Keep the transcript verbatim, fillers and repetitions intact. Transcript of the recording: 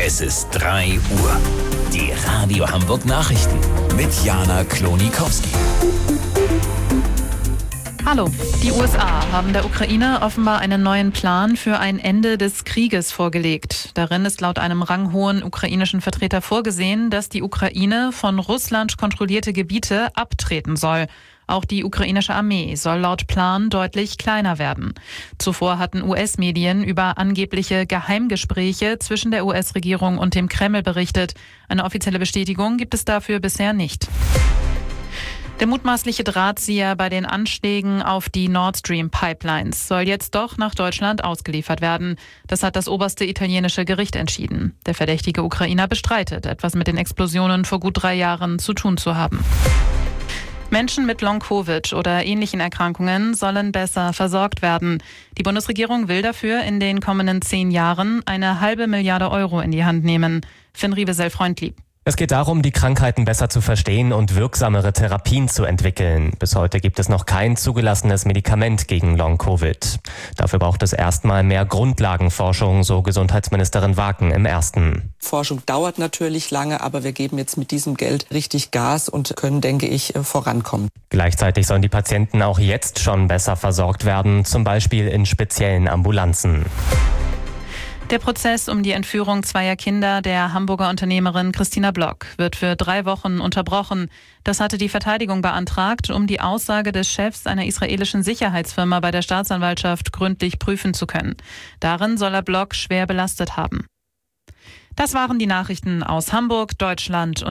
Es ist drei Uhr. Die Radio Hamburg Nachrichten mit Jana Klonikowski. Hallo, die U S A haben der Ukraine offenbar einen neuen Plan für ein Ende des Krieges vorgelegt. Darin ist laut einem ranghohen ukrainischen Vertreter vorgesehen, dass die Ukraine von Russland kontrollierte Gebiete abtreten soll. Auch die ukrainische Armee soll laut Plan deutlich kleiner werden. Zuvor hatten U S-Medien über angebliche Geheimgespräche zwischen der U S-Regierung und dem Kreml berichtet. Eine offizielle Bestätigung gibt es dafür bisher nicht. Der mutmaßliche Drahtzieher bei den Anschlägen auf die Nord Stream Pipelines soll jetzt doch nach Deutschland ausgeliefert werden. Das hat das oberste italienische Gericht entschieden. Der verdächtige Ukrainer bestreitet, etwas mit den Explosionen vor gut drei Jahren zu tun zu haben. Menschen mit Long-Covid oder ähnlichen Erkrankungen sollen besser versorgt werden. Die Bundesregierung will dafür in den kommenden zehn Jahren eine halbe Milliarde Euro in die Hand nehmen. Finn Riebesell-Freundlieb. Es geht darum, die Krankheiten besser zu verstehen und wirksamere Therapien zu entwickeln. Bis heute gibt es noch kein zugelassenes Medikament gegen Long-Covid. Dafür braucht es erstmal mehr Grundlagenforschung, so Gesundheitsministerin Waken im Ersten. Forschung dauert natürlich lange, aber wir geben jetzt mit diesem Geld richtig Gas und können, denke ich, vorankommen. Gleichzeitig sollen die Patienten auch jetzt schon besser versorgt werden, zum Beispiel in speziellen Ambulanzen. Der Prozess um die Entführung zweier Kinder der Hamburger Unternehmerin Christina Block wird für drei Wochen unterbrochen. Das hatte die Verteidigung beantragt, um die Aussage des Chefs einer israelischen Sicherheitsfirma bei der Staatsanwaltschaft gründlich prüfen zu können. Darin soll er Block schwer belastet haben. Das waren die Nachrichten aus Hamburg, Deutschland und